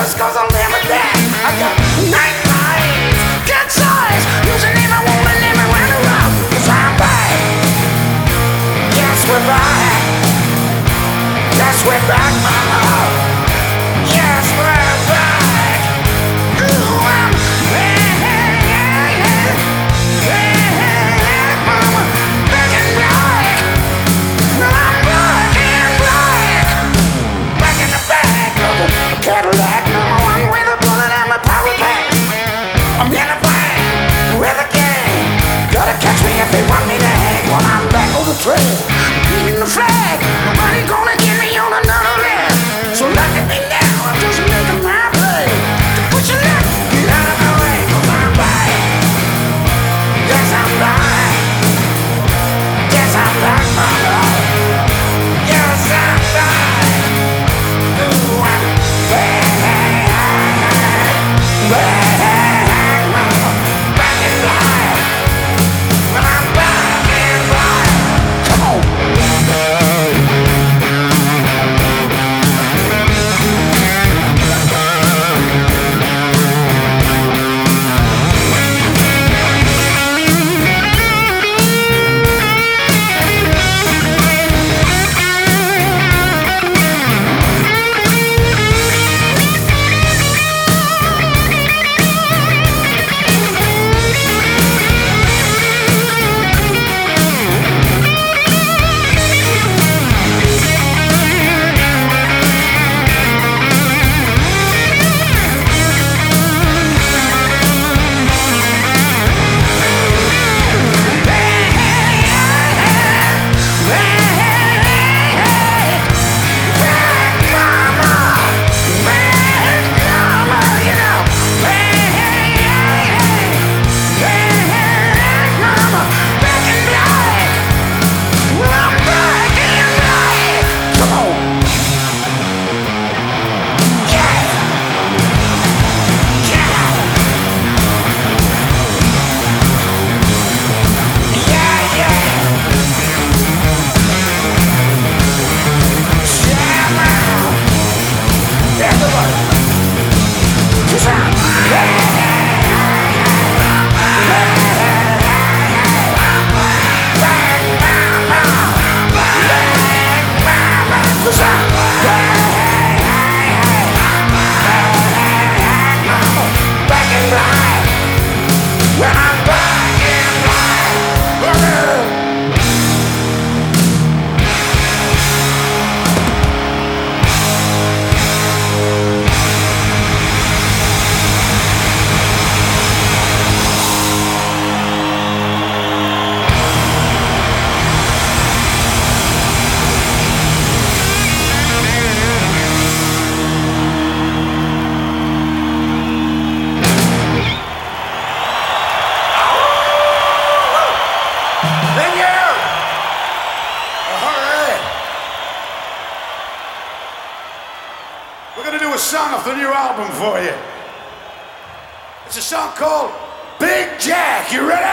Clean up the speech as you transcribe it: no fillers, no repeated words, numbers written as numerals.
just cause I live with that. I got nightlife, good size, using name I won't let me run around. Cause I'm back. Yes, we're back. Yes, we're back, mama. Yes, we're back. Ooh, I'm back, mama. Back in black. No, I'm back in black. Back in the back of a Cadillac. Number one with a bullet and my power pack. I'm in a plane with a gang. Gotta catch me if they want me to hang. While I'm back on the trail, beating the flag. Nobody gonna get me on another leg. So look at me now, I'm just making my play. To put your neck, get out of my way. Cause I'm back. Yes, I'm back. Yes, I'm back, mama. Yes, I'm back. Ooh, I'm back. Back, mama. Back in life. When I'm back in life. Come on. We're gonna do a song off the new album for you. It's a song called Big Jack. You ready?